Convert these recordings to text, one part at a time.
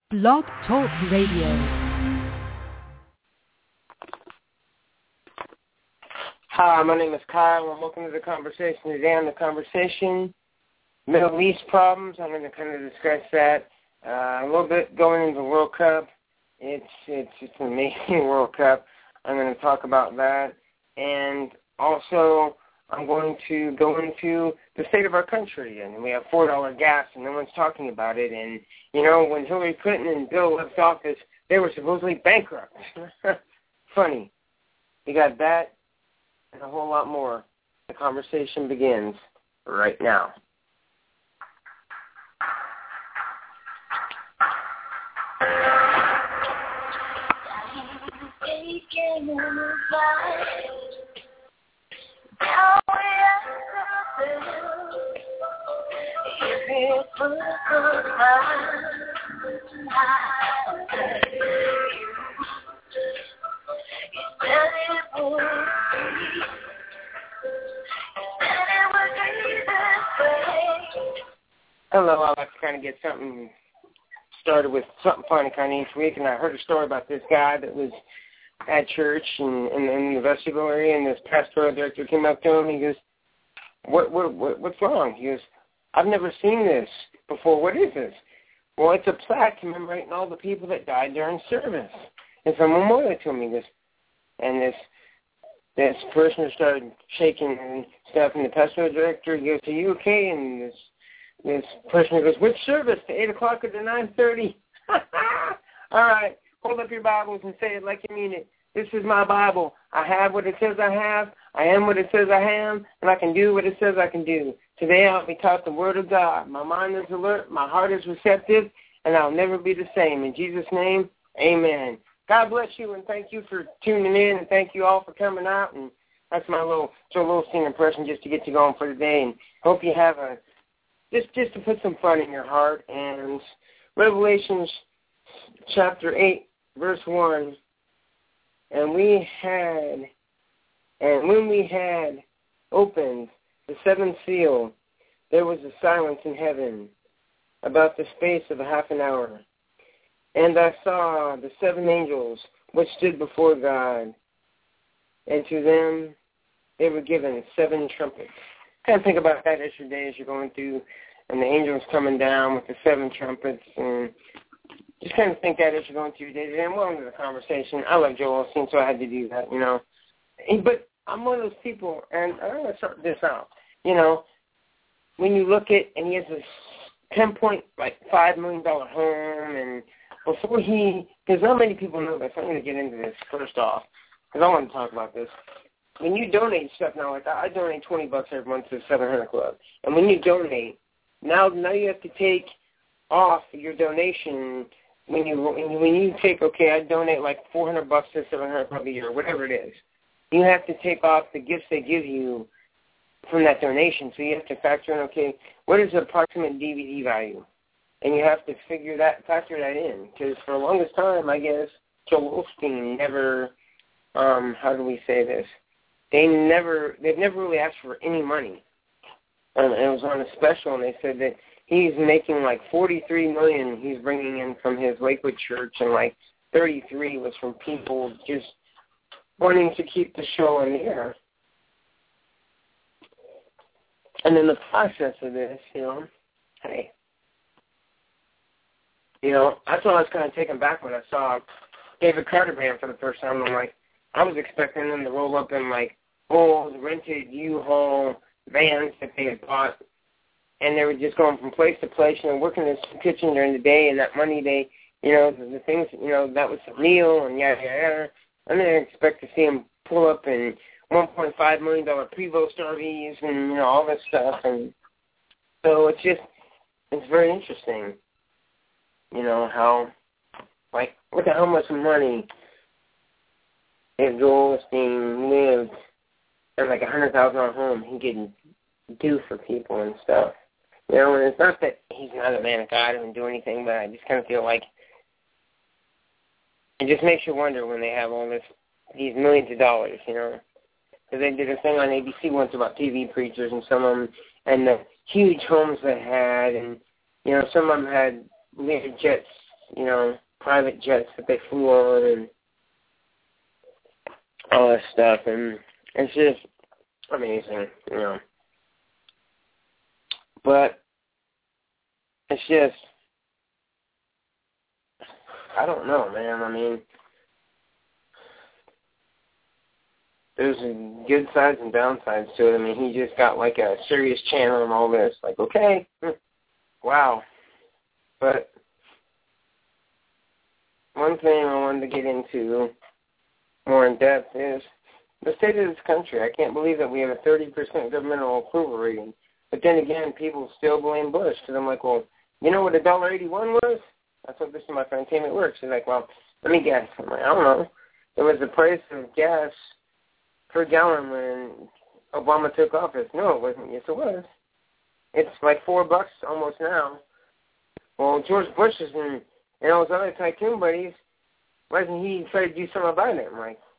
Blog Talk Radio. Hi, my name is Kyle, and welcome to the conversation today. On the conversation, Middle East problems. I'm going to kind of discuss that a little bit going into the World Cup. It's an amazing World Cup. I'm going to talk about that, and also I'm going to go into the state of our country. And we have $4 gas, and no one's talking about it. And you know, when Hillary Clinton and Bill left office, they were supposedly bankrupt. Funny. We got that and a whole lot more. The conversation begins right now. Hello, I like to kind of get something started with something funny kind of each week, and I heard a story about this guy that was at church in the vestibule area, and this pastoral director came up to him, and he goes, what's wrong? He goes, I've never seen this before. What is this? Well, it's a plaque commemorating all the people that died during service. It's a memorial to him. He goes, and this person started shaking and stuff, and the pastoral director goes, are you okay? And this person goes, which service, the 8 o'clock or the 9:30? All right, hold up your Bibles and say it like you mean it. This is my Bible. I have what it says I have. I am what it says I am, and I can do what it says I can do. Today I'll be taught the Word of God. My mind is alert. My heart is receptive, and I'll never be the same. In Jesus' name, amen. God bless you, and thank you for tuning in, and thank you all for coming out. And that's my little scene impression just to get you going for today. And hope you have just to put some fun in your heart. And Revelations chapter 8, verse 1. And when we had opened the seventh seal, there was a silence in heaven about the space of a half an hour. And I saw the 7 angels which stood before God, and to them they were given 7 trumpets. Kind of think about that as your day as you're going through, and the angels coming down with the 7 trumpets, and just kind of think that as you're going through your day today. I'm welcome to the conversation. I love Joel Osteen, so I had to do that, you know. But I'm one of those people, and I'm going to start this out. You know, when you look at, and he has this $10.5 million home, and before because not many people know this. I'm going to get into this first off, because I want to talk about this. When you donate stuff now, like I donate $20 every month to the 700 Club, and when you donate, now you have to take off your donation when you take, okay, I donate like $400 to 700 Club a year, whatever it is. You have to take off the gifts they give you from that donation. So you have to factor in, okay, what is the approximate DVD value? And you have to factor that in. Because for the longest time, I guess, Joel Osteen never, how do we say this? They've never really asked for any money. And it was on a special, and they said that he's making like $43 million he's bringing in from his Lakewood church, and like 33 was from people just wanting to keep the show on the air. And in the process of this, you know, hey, you know, that's why I was kind of taken back when I saw David Carter band for the first time. I'm like, I was expecting them to roll up in like old rented U-Haul vans that they had bought, and they were just going from place to place, you know, working in the kitchen during the day, and that money they, you know, the things, you know, that was the meal and yada yada. I didn't expect to see them pull up in $1.5 million Prevost RVs and, you know, all this stuff. And so it's very interesting, you know, how, like, look at how much money if Joel Osteen lived in like $100,000 home he could do for people and stuff. You know, and it's not that he's not a man of God and do anything, but I just kind of feel like it just makes you wonder when they have all these millions of dollars, you know. Because they did a thing on ABC once about TV preachers and some of them, and the huge homes they had, and, you know, some of them had Learjet private jets that they flew on and all that stuff. And it's just amazing, But it's just, I don't know, man. I mean, there's good sides and downsides to it. I mean, he just got like a serious channel and all this. Like, okay, wow. But one thing I wanted to get into more in depth is the state of this country. I can't believe that we have a 30% governmental approval rating. But then again, people still blame Bush. Because I'm like, well, you know what $1.81 was? That's what this is my friend Tim at work. She's like, well, let me guess. I'm like, I don't know. It was the price of gas per gallon when Obama took office. No, it wasn't. Yes, it was. It's like $4 almost now. Well, George Bush and all his other tycoon buddies, why doesn't he try to do something about it? I'm like,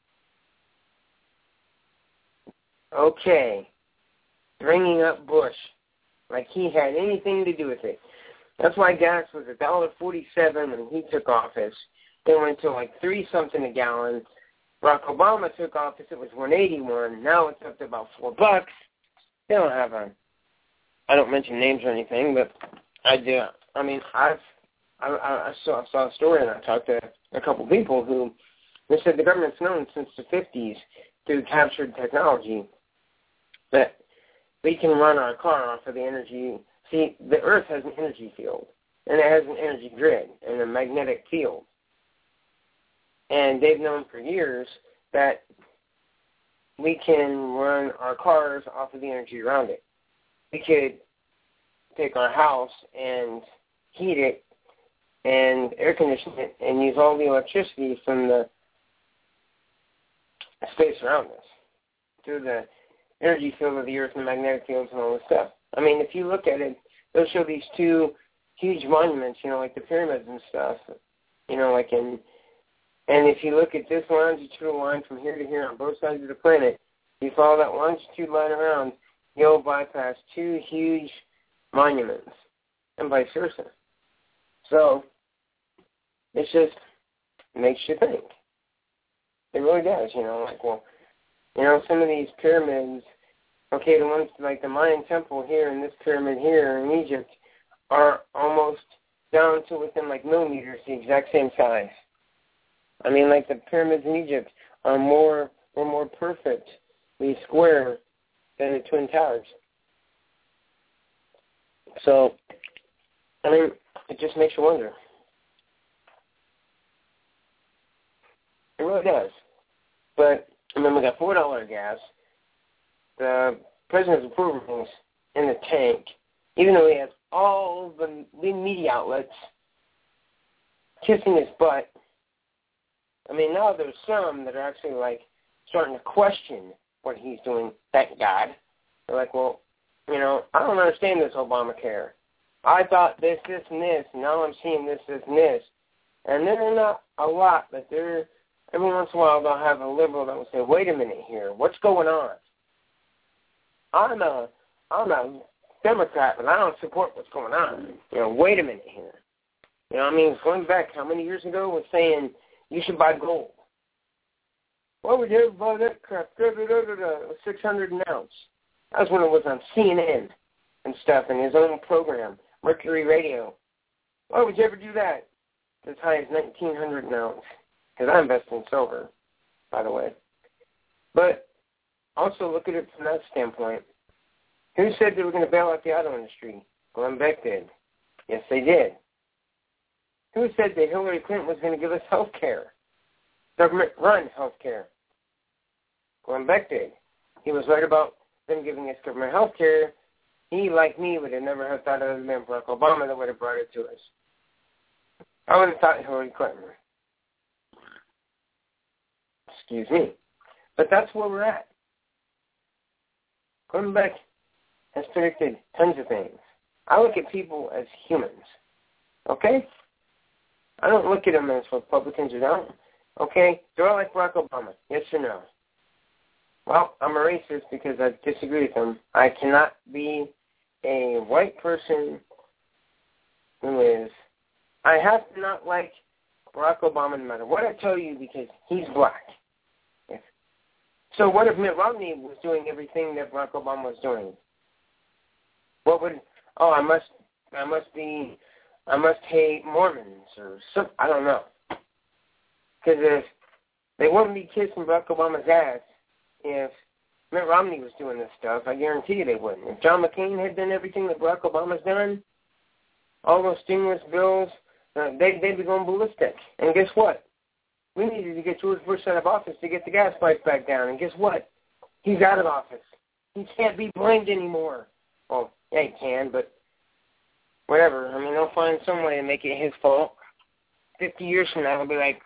okay. Bringing up Bush like he had anything to do with it. That's why gas was $1.47 when he took office. Then went to like $3-something a gallon. Barack Obama took office, it was $1.81. Now it's up to about $4. They don't have I don't mention names or anything, but I do. I mean, I saw a story and I talked to a couple people who they said the government's known since the 50s through captured technology that we can run our car off of the energy. See, the Earth has an energy field, and it has an energy grid and a magnetic field. And they've known for years that we can run our cars off of the energy around it. We could take our house and heat it and air condition it and use all the electricity from the space around us through the energy field of the Earth and the magnetic fields and all this stuff. I mean, if you look at it, they'll show these two huge monuments, like the pyramids and stuff, and if you look at this longitudinal line from here to here on both sides of the planet, you follow that longitude line around, you'll bypass two huge monuments, and vice versa. So, it just makes you think. It really does, some of these pyramids, okay, the ones like the Mayan temple here and this pyramid here in Egypt are almost down to within like millimeters, the exact same size. I mean, like the pyramids in Egypt were more perfectly square than the Twin Towers. So, I mean, it just makes you wonder. It really does. But, I mean, we got $4 gas. The president's approval is in the tank, even though he has all the media outlets kissing his butt. I mean, now there's some that are actually, starting to question what he's doing, thank God. They're like, well, I don't understand this Obamacare. I thought this, and this, and now I'm seeing this, and this. And they're not a lot, but every once in a while they'll have a liberal that will say, wait a minute here, what's going on? I'm a Democrat, but I don't support what's going on. Wait a minute here. Going back how many years ago was saying you should buy gold. Why would you ever buy that crap? 600 an ounce. That was when it was on CNN and stuff in his own program, Mercury Radio. Why would you ever do that? As high as 1,900 an ounce. Because I invest in silver, by the way. But also look at it from that standpoint. Who said they were going to bail out the auto industry? Glenn Beck did. Yes, they did. Who said that Hillary Clinton was going to give us health care? Government-run health care. Glenn Beck did. He was right about them giving us government health care. He, like me, would have never have thought other than Barack Obama that would have brought it to us. I would have thought Hillary Clinton. Excuse me. But that's where we're at. Glenn Beck has predicted tons of things. I look at people as humans. Okay? I don't look at them as Republicans or not. Okay? Do I like Barack Obama? Yes or no? Well, I'm a racist because I disagree with him. I cannot be a white person who is I have to not like Barack Obama no matter what I tell you because he's black. So what if Mitt Romney was doing everything that Barack Obama was doing? What would? Oh, I must hate Mormons or something. I don't know. Because if they wouldn't be kissing Barack Obama's ass if Mitt Romney was doing this stuff, I guarantee you they wouldn't. If John McCain had done everything that Barack Obama's done, all those stimulus bills, they'd be going ballistic. And guess what? We needed to get George Bush out of office to get the gas price back down. And guess what? He's out of office. He can't be blamed anymore. Well, yeah, he can, but whatever. I mean, they'll find some way to make it his fault. 50 years from now, they'll be like,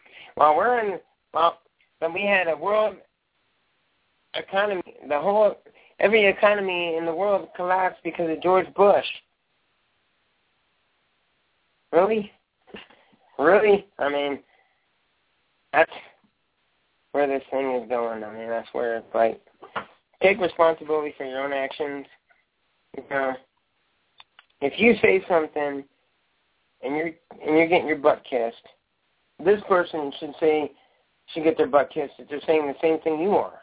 then we had a world economy, every economy in the world collapsed because of George Bush. Really? Really? I mean, that's where this thing is going. I mean, that's where it's like, take responsibility for your own actions. You know, if you say something and you're getting your butt kissed, this person should get their butt kissed if they're saying the same thing you are.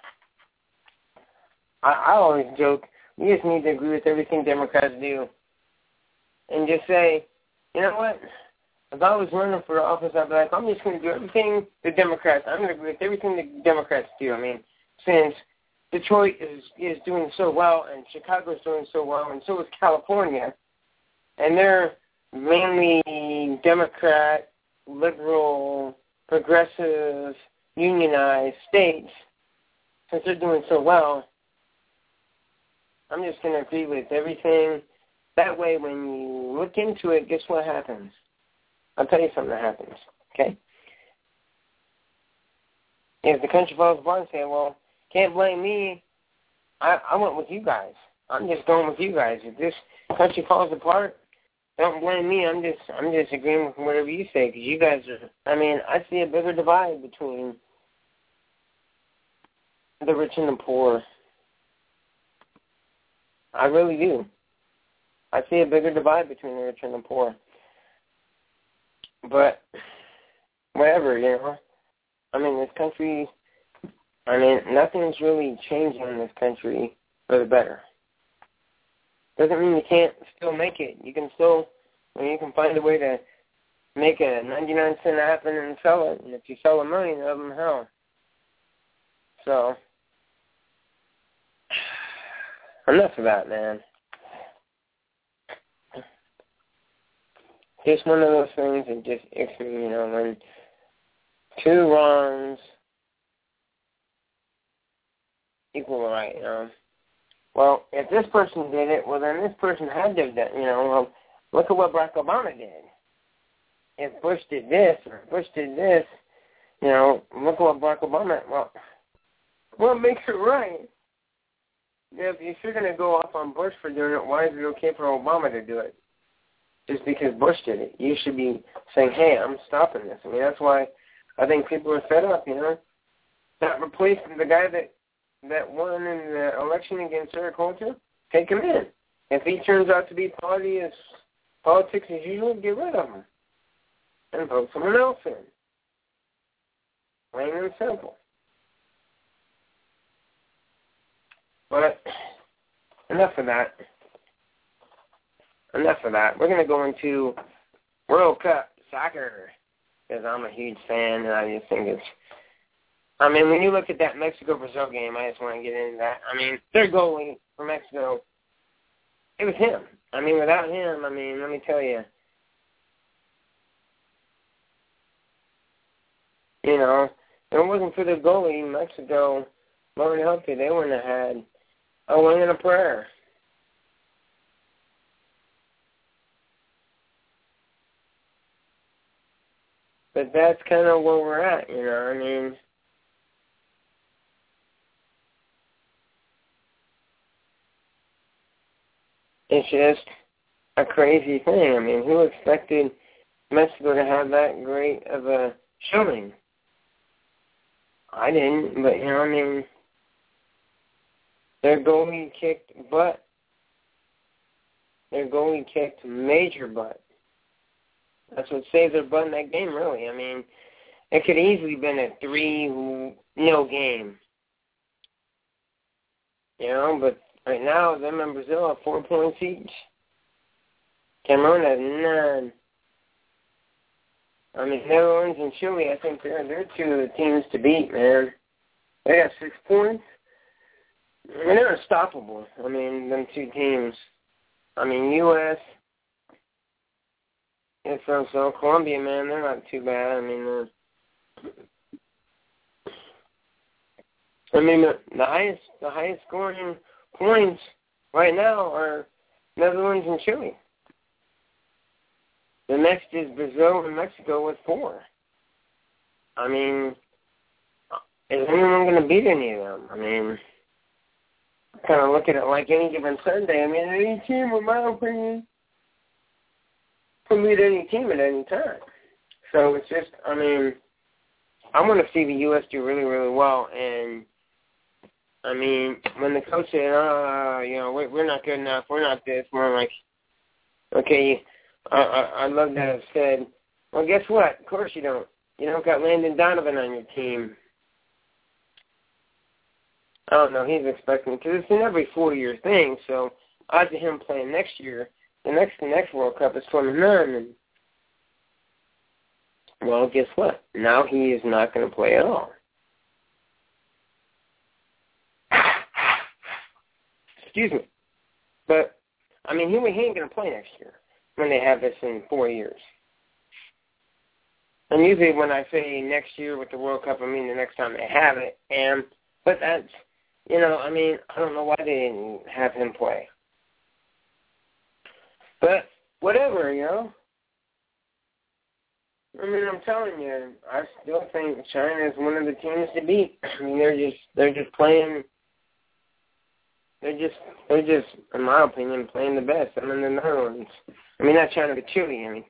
I always joke, we just need to agree with everything Democrats do and just say, you know what? If I was running for office, I'd be like, I'm just going to do everything the Democrats. I'm going to agree with everything the Democrats do. I mean, since Detroit is doing so well and Chicago's doing so well and so is California, and they're mainly Democrat, liberal, progressive, unionized states, since they're doing so well, I'm just going to agree with everything. That way, when you look into it, guess what happens? I'll tell you something that happens, okay? If the country falls apart and say, well, can't blame me, I went with you guys. I'm just going with you guys. If this country falls apart, don't blame me. I'm just agreeing with whatever you say because you guys are, I mean, I see a bigger divide between the rich and the poor. I really do. I see a bigger divide between the rich and the poor. But whatever, you know. I mean, this country, nothing's really changing in this country for the better. Doesn't mean you can't still make it. You can still, you can find a way to make a 99-cent happen and sell it. And if you sell a million of them, hell. So, enough of that, man. Just one of those things that just icks me, you know, when two wrongs equal the right, you know. Well, if this person did it, well, then this person had to have done, you know. Well, look at what Barack Obama did. If Bush did this or Bush did this, you know, look at what Barack Obama, well, what makes it right? If you're going to go off on Bush for doing it, why is it okay for Obama to do it? Just because Bush did it. You should be saying, hey, I'm stopping this. I mean, that's why I think people are fed up, you know. Not replacing the guy that won in the election against Eric Holder, take him in. If he turns out to be politics as usual, get rid of him and vote someone else in. Plain and simple. But enough of that. Enough of that. We're going to go into World Cup soccer because I'm a huge fan and I just think it's, when you look at that Mexico-Brazil game, I just want to get into that. Their goalie for Mexico, it was him. Without him, let me tell you, you know, if it wasn't for the goalie, Mexico, Lord help you, they wouldn't have had a win and a prayer. But that's kind of where we're at, you know. It's just a crazy thing. Who expected Mexico to have that great of a showing? I didn't, but, you know, their goalie kicked butt. Their goalie kicked major butt. That's what saved their butt in that game, really. I mean, it could easily been a 3-0 game. You know, but right now, them and Brazil have 4 points each. Cameroon has 9. I mean, Netherlands and Chile, I think they're 2 of the teams to beat, man. They got 6 points. I mean, they're unstoppable. I mean, them 2 teams. I mean, U.S. and so Colombia, man, they're not too bad. I mean, the highest scoring points right now are Netherlands and Chile. The next is Brazil and Mexico with 4. I mean, is anyone going to beat any of them? I mean, kind of look at it like any given Sunday. I mean, any team, in my opinion, can beat any team at any time. So it's just, I mean, I want to see the U.S. do really, really well. And, I mean, when the coach said, we're not good enough, we're not this, we're like, okay, I'd love to have said, well, guess what? Of course you don't. You don't got Landon Donovan on your team. I don't know. He's expecting, because it's an every 4-year thing. So odds of him playing next year, the next World Cup is 29. And well, guess what? Now he is not going to play at all. Excuse me. But I mean, he ain't going to play next year when they have this in 4 years. And usually when I say next year with the World Cup, I mean the next time they have it. But that's, I mean, I don't know why they didn't have him play. But whatever, I mean, I'm telling you, I still think China is one of the teams to beat. I mean, they're just playing. They're just, in my opinion, playing the best. I mean, the Netherlands. I mean, not China, but Chile. I mean,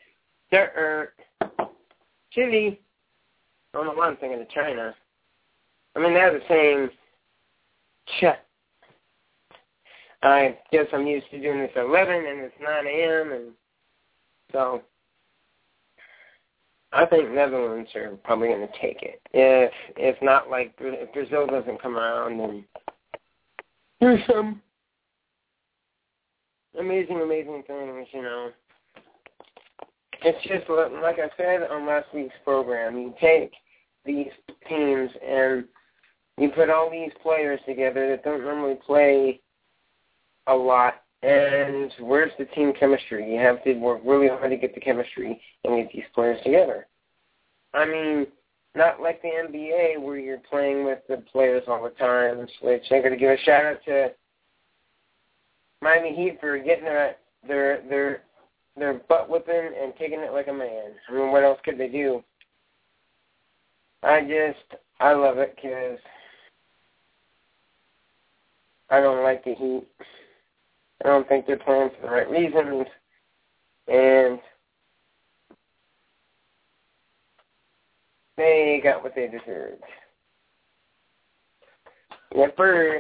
Chile. I don't know why I'm thinking of China. I mean, they have the same. I guess I'm used to doing this at 11 and it's 9 a.m. and so I think Netherlands are probably going to take it. If not, like, if Brazil doesn't come around, then there's some amazing things, It's just, like I said on last week's program, you take these teams and you put all these players together that don't normally play a lot, and where's the team chemistry? You have to work really hard to get the chemistry and get these players together. I mean, not like the NBA where you're playing with the players all the time, which I'm going to give a shout-out to Miami Heat for getting their butt whipping and taking it like a man. I mean, what else could they do? I love it because I don't like the Heat. I don't think they're playing for the right reasons. And they got what they deserved. Yepper.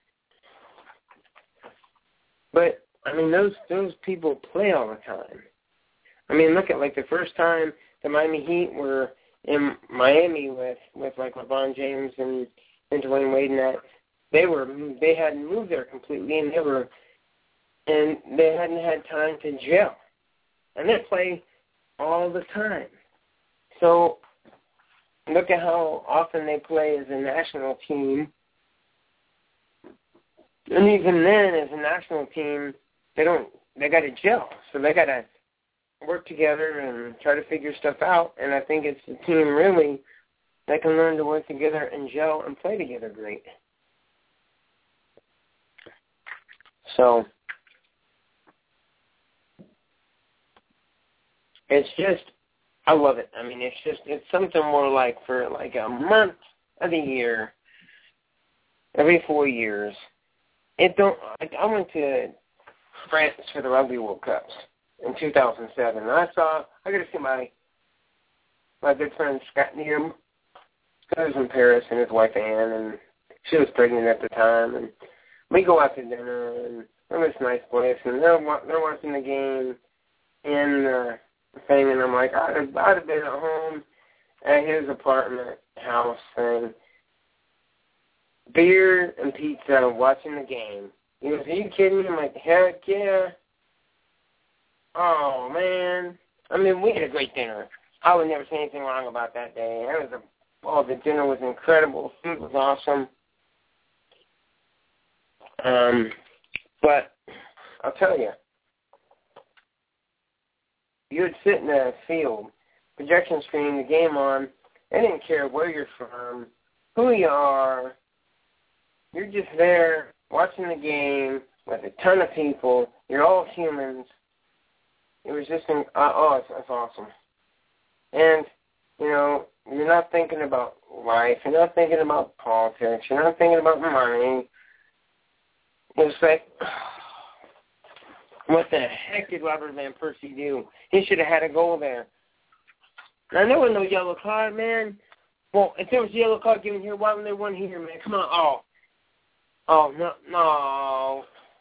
But, I mean, those people play all the time. I mean, look at, like, the first time the Miami Heat were in Miami with like, LeBron James and Dwayne Wade and that, they hadn't moved there completely, and they hadn't had time to gel. And they play all the time. So look at how often they play as a national team. And even then, as a national team, they got to gel. So they got to work together and try to figure stuff out. And I think it's the team, really, that can learn to work together and gel and play together great. So it's just, I love it. I mean, it's something more like for like a month of the year, every 4 years. I went to France for the Rugby World Cups in 2007. And I got to see my good friend Scott Needham. Scott was in Paris, and his wife Anne, and she was pregnant at the time. And we go out to dinner, and we're in this nice place, and they're watching the game in thing, and I'm like, I'd have been at home at his apartment house thing, beer and pizza, watching the game. He goes, are you kidding me? I'm like, heck yeah. Oh, man. I mean, we had a great dinner. I would never say anything wrong about that day. The dinner was incredible. Food was awesome. But I'll tell you, you would sit in a field, projection screen, the game on. They didn't care where you're from, who you are. You're just there watching the game with a ton of people. You're all humans. It was just, it's awesome. And, you know, you're not thinking about life. You're not thinking about politics. You're not thinking about money. It's like, what the heck did Robert Van Persie do? He should have had a goal there. Now, there was no yellow card, man. Well, if there was a yellow card given here, why wouldn't there one here, man? Come on. Oh, no.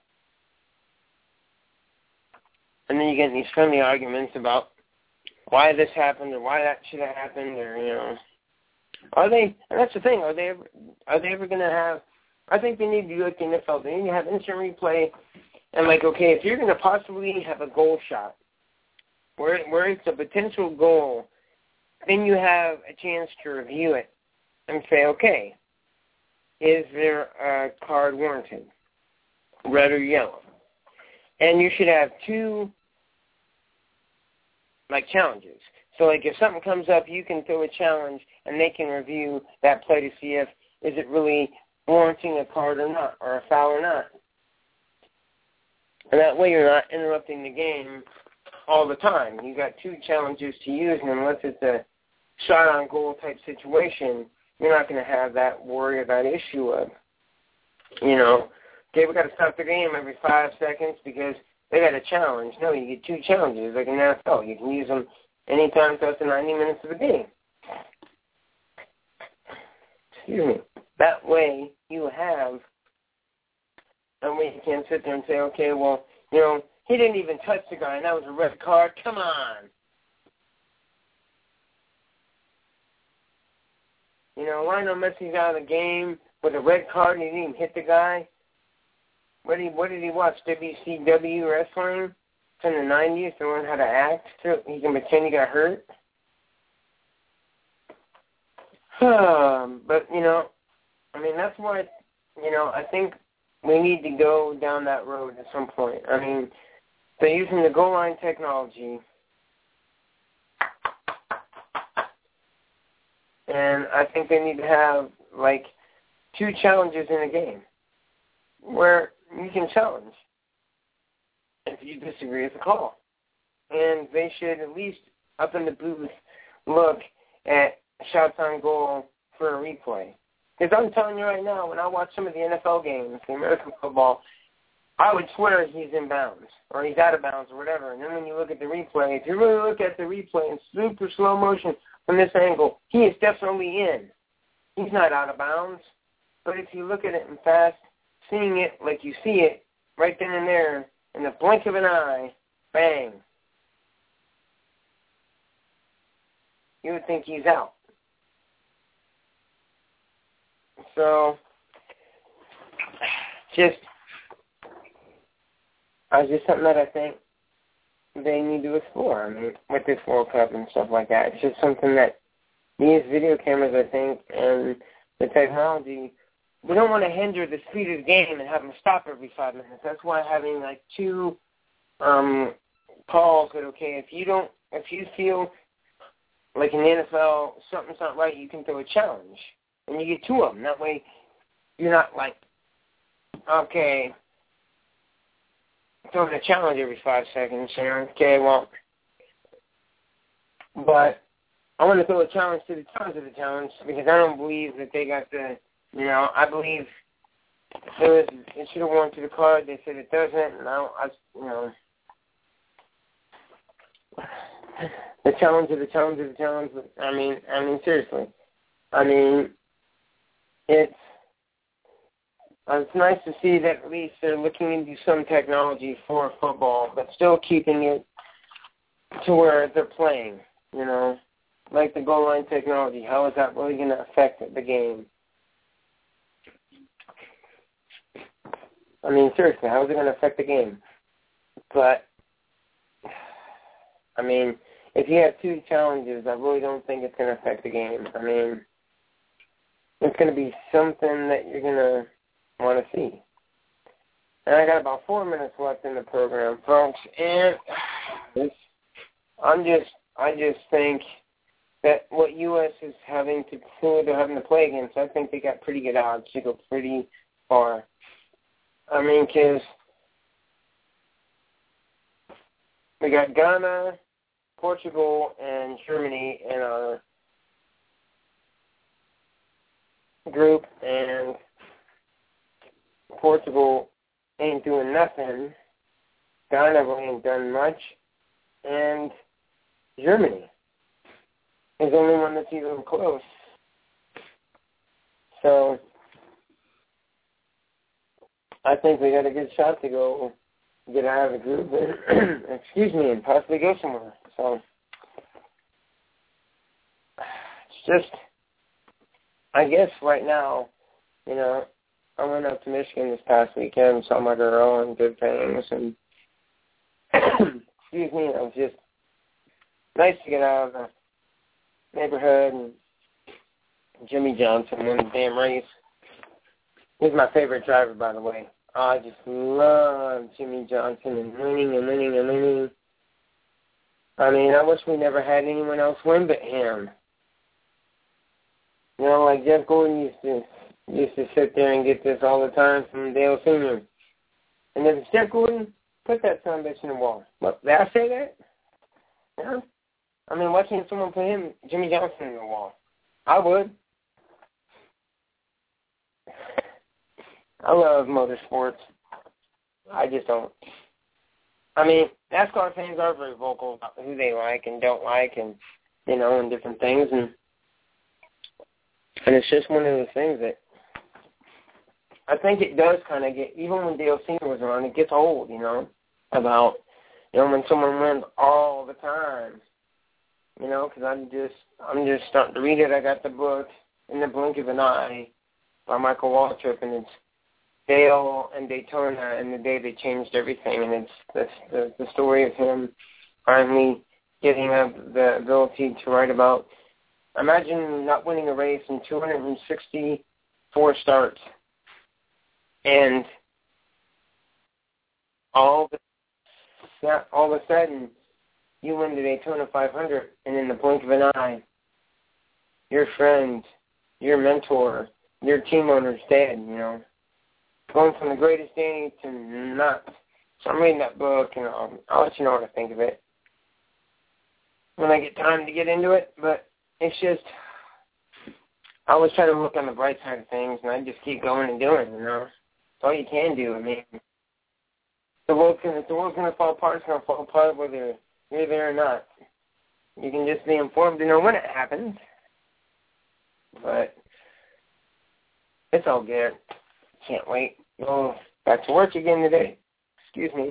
And then you get these friendly arguments about why this happened or why that should have happened, or, you know. Are they, and that's the thing, are they ever going to have, I think they need to do like the NFL. They need to have instant replay. And like, okay, if you're going to possibly have a goal shot where it's a potential goal, then you have a chance to review it and say, okay, is there a card warranted, red or yellow? And you should have two, like, challenges. So, like, if something comes up, you can throw a challenge, and they can review that play to see if is it really warranting a card or not, or a foul or not. And that way you're not interrupting the game all the time. You got two challenges to use, and unless it's a shot-on-goal type situation, you're not going to have that worry or that issue of, you know, okay, we got to stop the game every 5 seconds because they got a challenge. No, you get two challenges like in NFL. You can use them anytime throughout the 90 minutes of the game. Excuse me. That way you have, and we can sit there and say, okay, well, you know, he didn't even touch the guy, and that was a red card. Come on. You know, Lionel Messi's out of the game with a red card and he didn't even hit the guy. What did he watch? WCW wrestling from the 90s to learn how to act so he can pretend he got hurt? But, you know, I mean, that's why, you know, I think we need to go down that road at some point. I mean, they're using the goal line technology, and I think they need to have, like, two challenges in a game where you can challenge if you disagree with the call. And they should at least, up in the booth, look at shots on goal for a replay. Because I'm telling you right now, when I watch some of the NFL games, the American football, I would swear he's in bounds, or he's out of bounds, or whatever. And then when you look at the replay, if you really look at the replay in super slow motion from this angle, he is definitely in. He's not out of bounds. But if you look at it in fast, seeing it like you see it, right then and there, in the blink of an eye, bang, you would think he's out. So, just something that I think they need to explore. I mean, with this World Cup and stuff like that, it's just something that these video cameras, I think, and the technology, we don't want to hinder the speed of the game and have them stop every 5 minutes. That's why having like two calls that, okay, if you feel like in the NFL something's not right, you can throw a challenge. And you get two of them. That way you're not like, okay, throwing a challenge every 5 seconds. You know? Okay, well, but I want to throw a challenge to the challenge because I don't believe that they got the, you know, I believe it should have warranted the card. They said it doesn't, and you know, the challenge of the challenge of the challenge. I mean, seriously. I mean, it's nice to see that at least they're looking into some technology for football, but still keeping it to where they're playing, like the goal line technology. How is that really going to affect the game? I mean, seriously, how is it going to affect the game? But, I mean, if you have two challenges, I really don't think it's going to affect the game. I mean, it's going to be something that you're going to want to see. And I got about 4 minutes left in the program, folks, and I just think that what U.S. is having to play against, I think they got pretty good odds to go pretty far. I mean, because we got Ghana, Portugal, and Germany in our group, and Portugal ain't doing nothing. Ghana ain't done much, and Germany is the only one that's even close. So I think we got a good shot to go get out of the group and possibly go somewhere. So it's just, I guess right now, I went up to Michigan this past weekend, saw my girl and good things, and it was just nice to get out of the neighborhood. And Jimmy Johnson won the damn race. He's my favorite driver, by the way. I just love Jimmy Johnson and winning. I mean, I wish we never had anyone else win but him. Like Jeff Gordon used to sit there and get this all the time from Dale Sr. And if it's Jeff Gordon, put that son of a bitch in the wall. What, did I say that? Yeah. I mean, why can't someone put Jimmy Johnson, in the wall? I would. I love motorsports. I just don't. I mean, NASCAR fans are very vocal about who they like and don't like and, and different things. And it's just one of those things that I think it does kind of get, even when Dale Sr. was around, it gets old, about, when someone wins all the time, because I'm just starting to read it. I got the book, In the Blink of an Eye, by Michael Waltrip, and it's Dale and Daytona and the day they changed everything, and it's the story of him finally getting the ability to write about. Imagine not winning a race in 264 starts, and all of a sudden you win the Daytona 500, and in the blink of an eye, your friend, your mentor, your team owner's dead. Going from the greatest day to not. So I'm reading that book, and I'll let you know what I think of it when I get time to get into it. But it's just, I always try to look on the bright side of things, and I just keep going and doing, It's all you can do. I mean, if the world's going to fall apart, it's going to fall apart whether you're there or not. You can just be informed to know when it happens. But it's all good. Can't wait. Go back to work again today. Excuse me.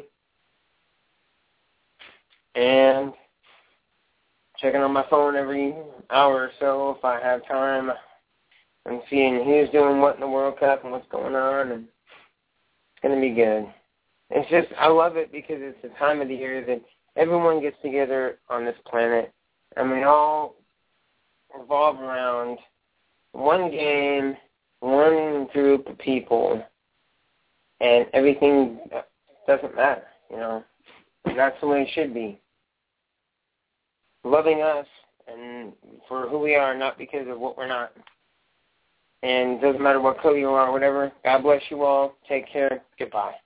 And checking on my phone every hour or so if I have time and seeing who's doing what in the World Cup and what's going on. And it's going to be good. It's just, I love it because it's the time of the year that everyone gets together on this planet and we all revolve around one game, one group of people, and everything doesn't matter, And that's the way it should be. Loving us and for who we are, not because of what we're not. And it doesn't matter what color you are or whatever. God bless you all. Take care. Goodbye.